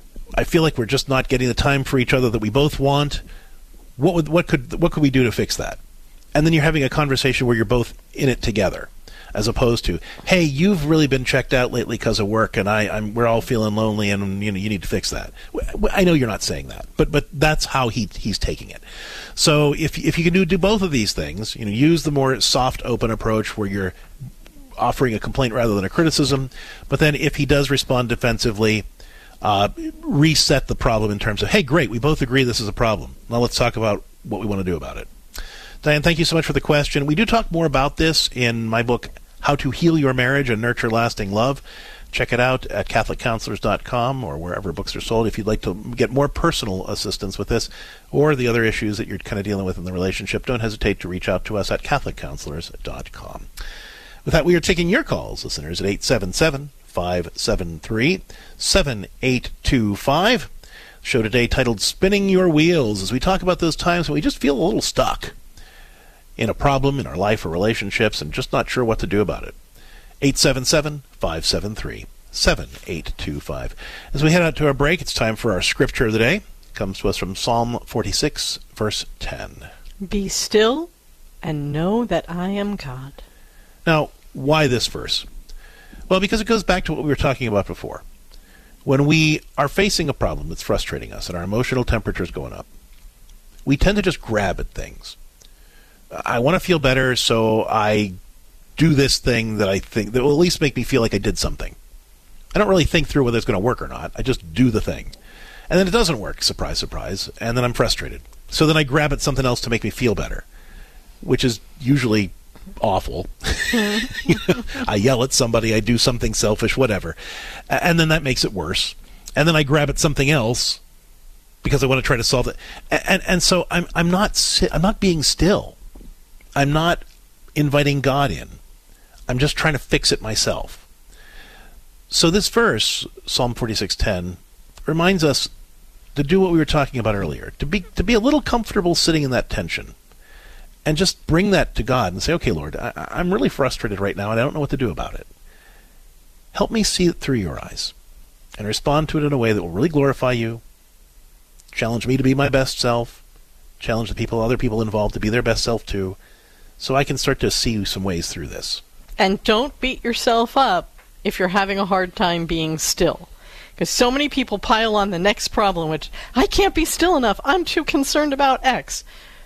I feel like we're just not getting the time for each other that we both want. What would what could what could we do to fix that? And then you're having a conversation where you're both in it together, as opposed to, hey, you've really been checked out lately because of work, and I, I'm we're all feeling lonely, and you know you need to fix that. I know you're not saying that, but but that's how he he's taking it. So if if you can do do both of these things, you know, use the more soft, open approach where you're offering a complaint rather than a criticism. But then if he does respond defensively, uh, reset the problem in terms of, hey, great, we both agree this is a problem. Now let's talk about what we want to do about it. Diane, thank you so much for the question. We do talk more about this in my book, How to Heal Your Marriage and Nurture Lasting Love. Check it out at catholic counselors dot com or wherever books are sold if you'd like to get more personal assistance with this or the other issues that you're kind of dealing with in the relationship. Don't hesitate to reach out to us at catholic counselors dot com. With that, we are taking your calls, listeners, at eight seven seven, five seven three, seven eight two five. Show today titled Spinning Your Wheels, as we talk about those times when we just feel a little stuck in a problem in our life or relationships and just not sure what to do about it. eight seven seven, five seven three, seven eight two five. As we head out to our break, it's time for our scripture of the day. It comes to us from Psalm forty-six, verse ten. Be still and know that I am God. Now, why this verse? Well, because it goes back to what we were talking about before. When we are facing a problem that's frustrating us and our emotional temperature is going up, we tend to just grab at things. I want to feel better, so I do this thing that I think that will at least make me feel like I did something. I don't really think through whether it's going to work or not. I just do the thing. And then it doesn't work, surprise, surprise, and then I'm frustrated. So then I grab at something else to make me feel better, which is usually awful. You know, I yell at somebody, I do something selfish, whatever. And then that makes it worse. And then I grab at something else because I want to try to solve it. And and, and so I'm I'm not si- I'm not being still. I'm not inviting God in. I'm just trying to fix it myself. So this verse, Psalm forty-six ten, reminds us to do what we were talking about earlier, to be to be a little comfortable sitting in that tension and just bring that to God and say, okay, Lord, I, I'm really frustrated right now and I don't know what to do about it. Help me see it through your eyes and respond to it in a way that will really glorify you, challenge me to be my best self, challenge the people, other people involved to be their best self too, so I can start to see some ways through this. And don't beat yourself up if you're having a hard time being still. Because so many people pile on the next problem, which, I can't be still enough, I'm too concerned about X.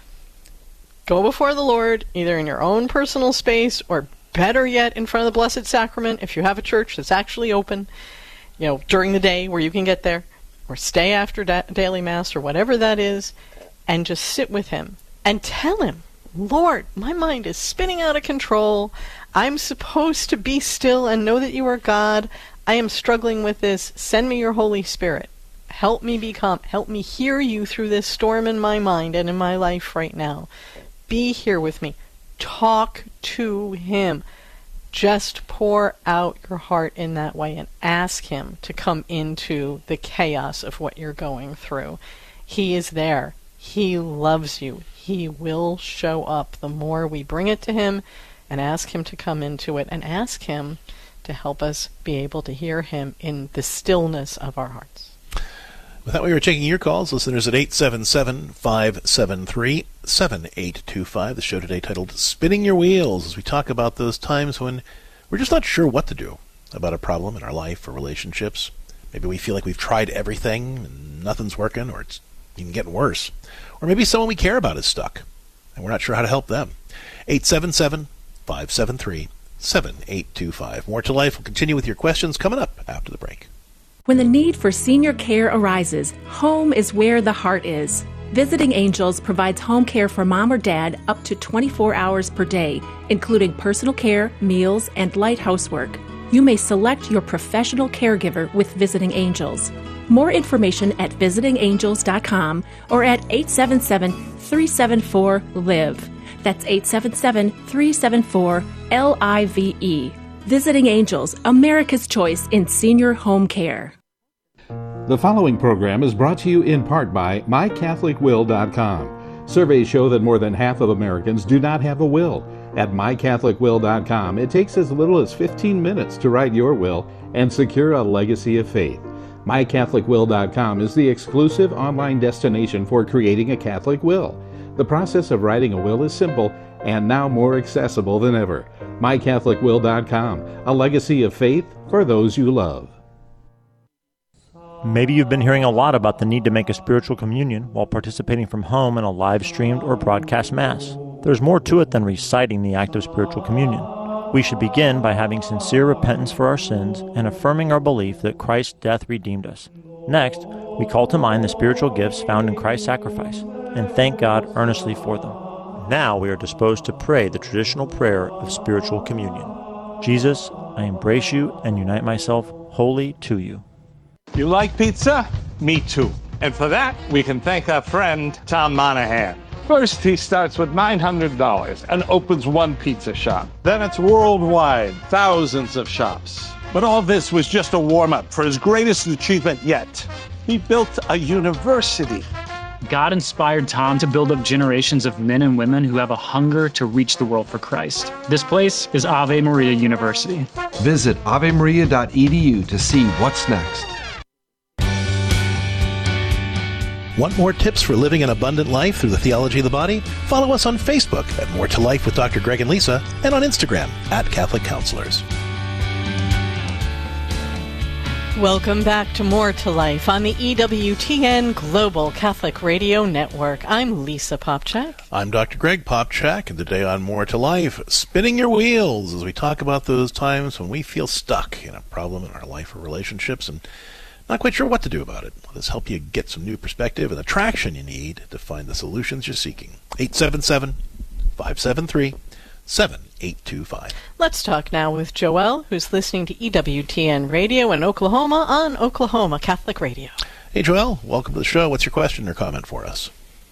Go before the Lord, either in your own personal space, or better yet, in front of the Blessed Sacrament, if you have a church that's actually open, you know, during the day where you can get there, or stay after da- daily Mass, or whatever that is, and just sit with Him, and tell Him, Lord, my mind is spinning out of control. I'm supposed to be still and know that you are God. I am struggling with this. Send me your Holy Spirit. Help me become, help me hear you through this storm in my mind and in my life right now. Be here with me. Talk to Him. Just pour out your heart in that way and ask Him to come into the chaos of what you're going through. He is there. He loves you. He will show up the more we bring it to Him and ask Him to come into it and ask Him to help us be able to hear Him in the stillness of our hearts. With that, we are taking your calls, listeners, at eight seven seven, five seven three, seven eight two five. The show today titled Spinning Your Wheels, as we talk about those times when we're just not sure what to do about a problem in our life or relationships. Maybe we feel like we've tried everything and nothing's working, or it's even getting worse. Or maybe someone we care about is stuck, and we're not sure how to help them. eight seven seven, five seven three, seven eight two five. More to Life will continue with your questions coming up after the break. When the need for senior care arises, home is where the heart is. Visiting Angels provides home care for mom or dad up to twenty-four hours per day, including personal care, meals, and light housework. You may select your professional caregiver with Visiting Angels. More information at visiting angels dot com or at eight seven seven, three seven four, LIVE. That's eight seven seven, three seven four, L I V E. Visiting Angels, America's choice in senior home care. The following program is brought to you in part by my catholic will dot com. Surveys show that more than half of Americans do not have a will. At my catholic will dot com, it takes as little as fifteen minutes to write your will and secure a legacy of faith. my catholic will dot com is the exclusive online destination for creating a Catholic will. The process of writing a will is simple and now more accessible than ever. my catholic will dot com, a legacy of faith for those you love. Maybe you've been hearing a lot about the need to make a spiritual communion while participating from home in a live-streamed or broadcast Mass. There's more to it than reciting the act of spiritual communion. We should begin by having sincere repentance for our sins and affirming our belief that Christ's death redeemed us. Next, we call to mind the spiritual gifts found in Christ's sacrifice and thank God earnestly for them. Now we are disposed to pray the traditional prayer of spiritual communion. Jesus, I embrace you and unite myself wholly to you. You like pizza? Me too. And for that, we can thank our friend Tom Monahan. First, he starts with nine hundred dollars and opens one pizza shop. Then it's worldwide, thousands of shops. But all this was just a warm-up for his greatest achievement yet. He built a university. God inspired Tom to build up generations of men and women who have a hunger to reach the world for Christ. This place is Ave Maria University. Visit ave maria dot e d u to see what's next. Want more tips for living an abundant life through the theology of the body? Follow us on Facebook at More to Life with Doctor Greg and Lisa, and on Instagram at Catholic Counselors. Welcome back to More to Life on the E W T N Global Catholic Radio Network. I'm Lisa Popchak. I'm Doctor Greg Popchak, and today on More to Life, spinning your wheels as we talk about those times when we feel stuck in a problem in our life or relationships and not quite sure what to do about it. Let us help you get some new perspective and the traction you need to find the solutions you're seeking. eight seven seven, five seven three, seven eight two five. Let's talk now with Joelle, who's listening to E W T N Radio in Oklahoma on Oklahoma Catholic Radio. Hey, Joelle, welcome to the show. What's your question or comment for us?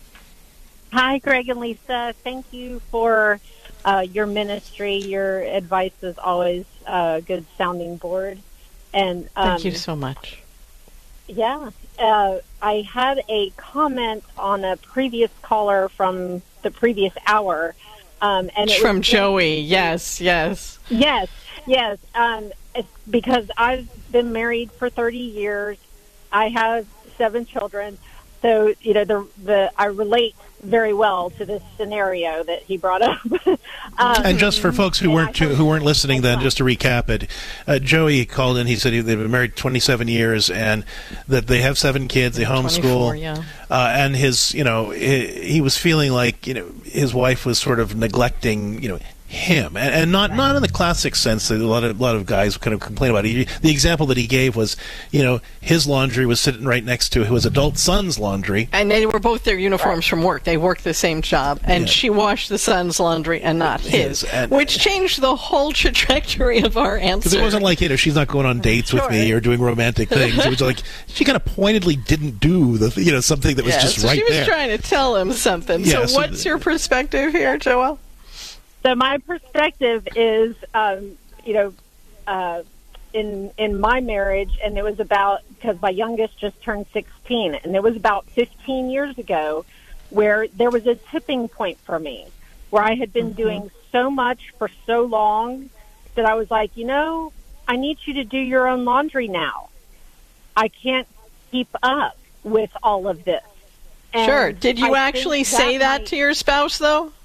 Hi, Greg and Lisa. Thank you for uh, your ministry. Your advice is always a good sounding board. And um, Thank you so much. Yeah. Uh, I had a comment on a previous caller from the previous hour. Um, and it From was, Joey, yes, yes. Yes, yes. Um, it's because I've been married for thirty years. I have seven children. So, you know, the the I relate very well to this scenario that he brought up. um, and just for folks who weren't to, who weren't listening, then just to recap it, uh, Joey called in. He said they've been married twenty-seven years, and that they have seven kids. They homeschool, yeah. uh, and his, you know, he, he was feeling like, you know, his wife was sort of neglecting, you know, him, and, and not not in the classic sense that a lot of a lot of guys kind of complain about it. The example that he gave was, you know, his laundry was sitting right next to his adult son's laundry, and they were both their uniforms from work. They worked the same job, and yeah. she washed the son's laundry and not his, his and, which changed the whole trajectory of our answer. Because it wasn't like, you know, she's not going on dates sure. with me or doing romantic things. It was like she kind of pointedly didn't do the, you know, something that was yeah, just so right she was there. trying to tell him something. Yeah, so, so what's the, your perspective here, Joelle? So my perspective is, um, you know, uh, in in my marriage, and it was about, because my youngest just turned sixteen, and it was about fifteen years ago where there was a tipping point for me, where I had been mm-hmm. doing so much for so long that I was like, you know, I need you to do your own laundry now. I can't keep up with all of this. And sure. Did you I actually that say that might, to your spouse, though?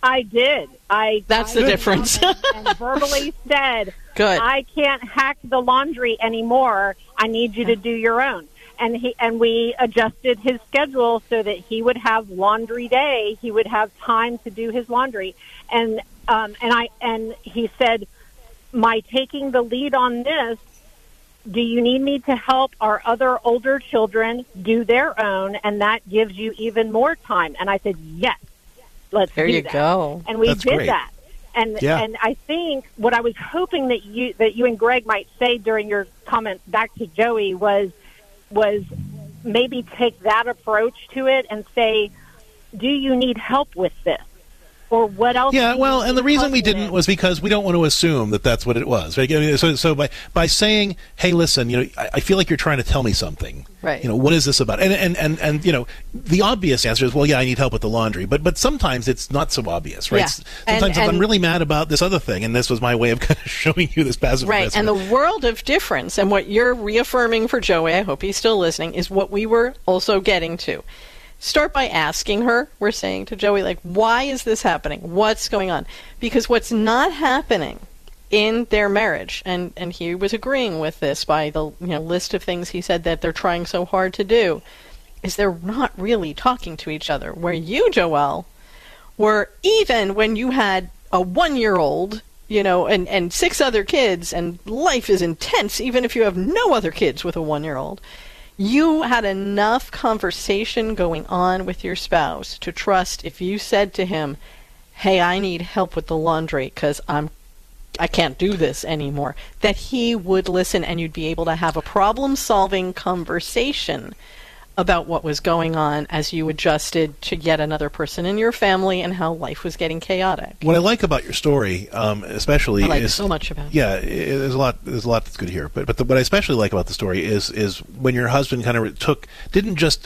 I did. I That's I the difference. and, and verbally said, Good. I can't hack the laundry anymore. I need you to do your own. And he and we adjusted his schedule so that he would have laundry day. He would have time to do his laundry. And um, and I and he said, my taking the lead on this, do you need me to help our other older children do their own? And that gives you even more time. And I said, yes, let's there do you that. go. And we That's did great. that. And Yeah. and I think what I was hoping that you that you and Greg might say during your comments back to Joey was was maybe take that approach to it and say, do you need help with this? Or what else? Yeah, do you well, and need the reason help we with? didn't was because we don't want to assume that that's what it was. Right? I mean, So, so by by saying, "Hey, listen, you know, I, I feel like you're trying to tell me something. Right. You know, what is this about?" And and and and you know, the obvious answer is, "Well, yeah, I need help with the laundry." But but sometimes it's not so obvious, right? Yeah. S- And- Sometimes if I'm and- really mad about this other thing, and this was my way of kind of showing you this passive Right, aggressive. and the world of difference, and what you're reaffirming for Joey, I hope he's still listening, is what we were also getting to. Start by asking her, we're saying to Joey, like, why is this happening? What's going on? Because what's not happening in their marriage, and, and he was agreeing with this by the you know list of things he said that they're trying so hard to do, is they're not really talking to each other. Where you, Joelle, were even when you had a one-year-old, you know, and, and six other kids, and life is intense, even if you have no other kids with a one-year-old, you had enough conversation going on with your spouse to trust if you said to him, hey, I need help with the laundry because I'm I can't do this anymore, that he would listen and you'd be able to have a problem-solving conversation about what was going on as you adjusted to yet another person in your family and how life was getting chaotic. What I like about your story, um, especially, I like is so much about it. Yeah, i- there's a lot. There's a lot that's good here. But but the, what I especially like about the story is is when your husband kind of took didn't just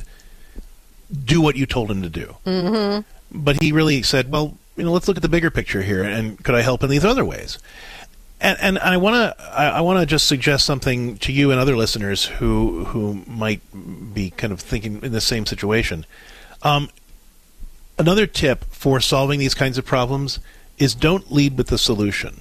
do what you told him to do, Mm-hmm. but he really said, well, you know, let's look at the bigger picture here, and could I help in these other ways? And, and I want to I, I want to just suggest something to you and other listeners who who might be kind of thinking in the same situation. Um, another tip for solving these kinds of problems is don't lead with the solution.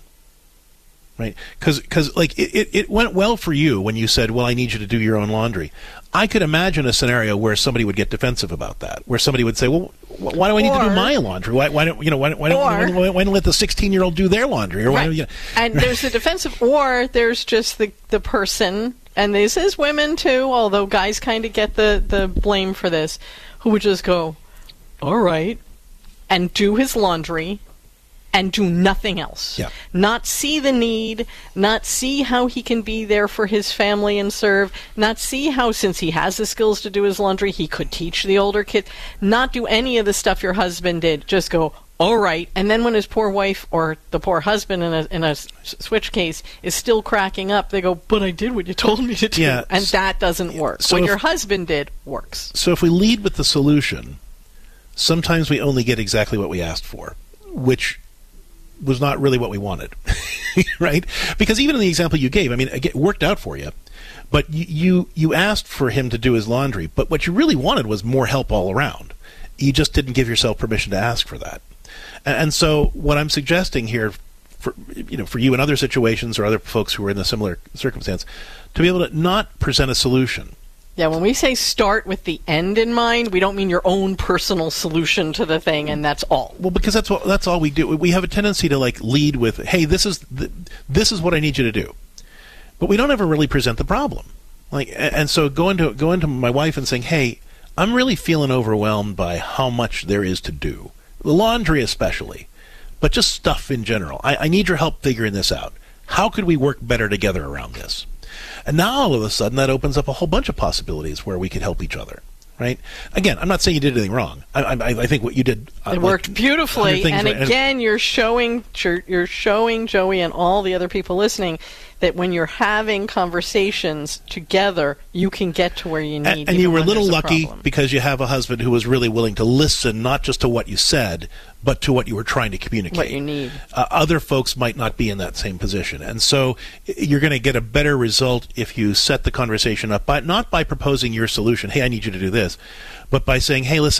Right? Because like it, it, it went well for you when you said, well, I need you to do your own laundry. I could imagine a scenario where somebody would get defensive about that, where somebody would say, well, wh- why do I need to Or- do my laundry? Why, why don't you know? Why, don't- why don't Or- why, why don't let the sixteen-year-old do their laundry? Or why Right. don't you? And there's the defensive, or there's just the the person, and this is women too, although guys kind of get the, the blame for this, who would just go, all right, and do his laundry and do nothing else. Yeah. Not see the need, not see how he can be there for his family and serve, not see how, since he has the skills to do his laundry, he could teach the older kids, not do any of the stuff your husband did. Just go, all right. And then when his poor wife or the poor husband in a, in a s- switch case is still cracking up, they go, but I did what you told me to do. Yeah. And that doesn't work. So what if- your husband did works. So if we lead with the solution, sometimes we only get exactly what we asked for, which was not really what we wanted, right? Because even in the example you gave, I mean, it worked out for you, but you, you you asked for him to do his laundry, but what you really wanted was more help all around. You just didn't give yourself permission to ask for that. And, and so what I'm suggesting here, for you know, for you in other situations or other folks who are in a similar circumstance, to be able to not present a solution. Yeah, when we say start with the end in mind, we don't mean your own personal solution to the thing, and that's all. Well, because that's what that's all we do. We have a tendency to like lead with, "Hey, this is the, this is what I need you to do," but we don't ever really present the problem. Like, a- and so going to going to my wife and saying, "Hey, I'm really feeling overwhelmed by how much there is to do, the laundry especially, but just stuff in general. I, I need your help figuring this out. How could we work better together around this?" And now all of a sudden that opens up a whole bunch of possibilities where we could help each other, right? Again, I'm not saying you did anything wrong. I, I, I think what you did uh, It worked like, beautifully, things and right. again, you're showing you're you're showing Joey and all the other people listening that when you're having conversations together, you can get to where you need. And, and even you were a when little there's lucky problem. because you have a husband who was really willing to listen, not just to what you said, but to what you were trying to communicate. What you need. Uh, other folks might not be in that same position. And so y- you're going to get a better result if you set the conversation up, by not by proposing your solution, hey, I need you to do this, but by saying, hey, listen,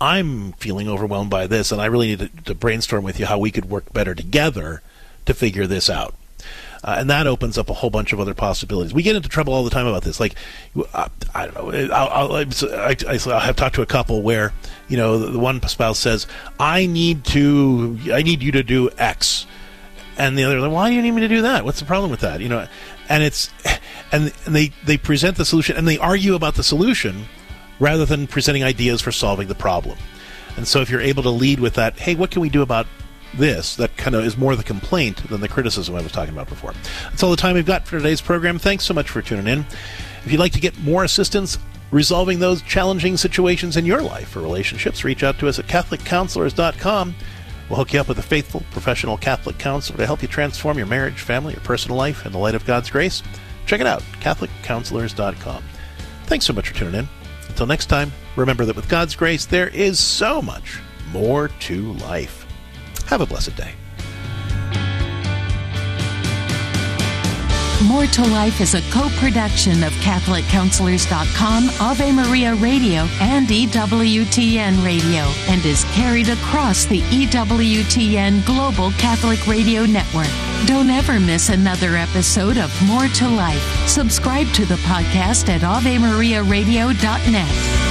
I'm feeling overwhelmed by this, and I really need to, to brainstorm with you how we could work better together to figure this out. Uh, and that opens up a whole bunch of other possibilities. We get into trouble all the time about this. Like, uh, I don't know, I'll, I'll, I, I, I have talked to a couple where, you know, the, the one spouse says, I need to, I need you to do X. And the other, like, why do you need me to do that? What's the problem with that? You know, and it's, and, and they, they present the solution, and they argue about the solution rather than presenting ideas for solving the problem. And so if you're able to lead with that, hey, what can we do about this, that kind of is more the complaint than the criticism I was talking about before. That's all the time we've got for today's program. Thanks so much for tuning in. If you'd like to get more assistance resolving those challenging situations in your life or relationships, reach out to us at Catholic Counselors dot com. We'll hook you up with a faithful, professional Catholic counselor to help you transform your marriage, family, or personal life in the light of God's grace. Check it out, Catholic Counselors dot com. Thanks so much for tuning in. Until next time, remember that with God's grace, there is so much more to life. Have a blessed day. More to Life is a co-production of Catholic Counselors dot com, Ave Maria Radio, and E W T N Radio, and is carried across the E W T N Global Catholic Radio Network. Don't ever miss another episode of More to Life. Subscribe to the podcast at Ave Maria Radio dot net.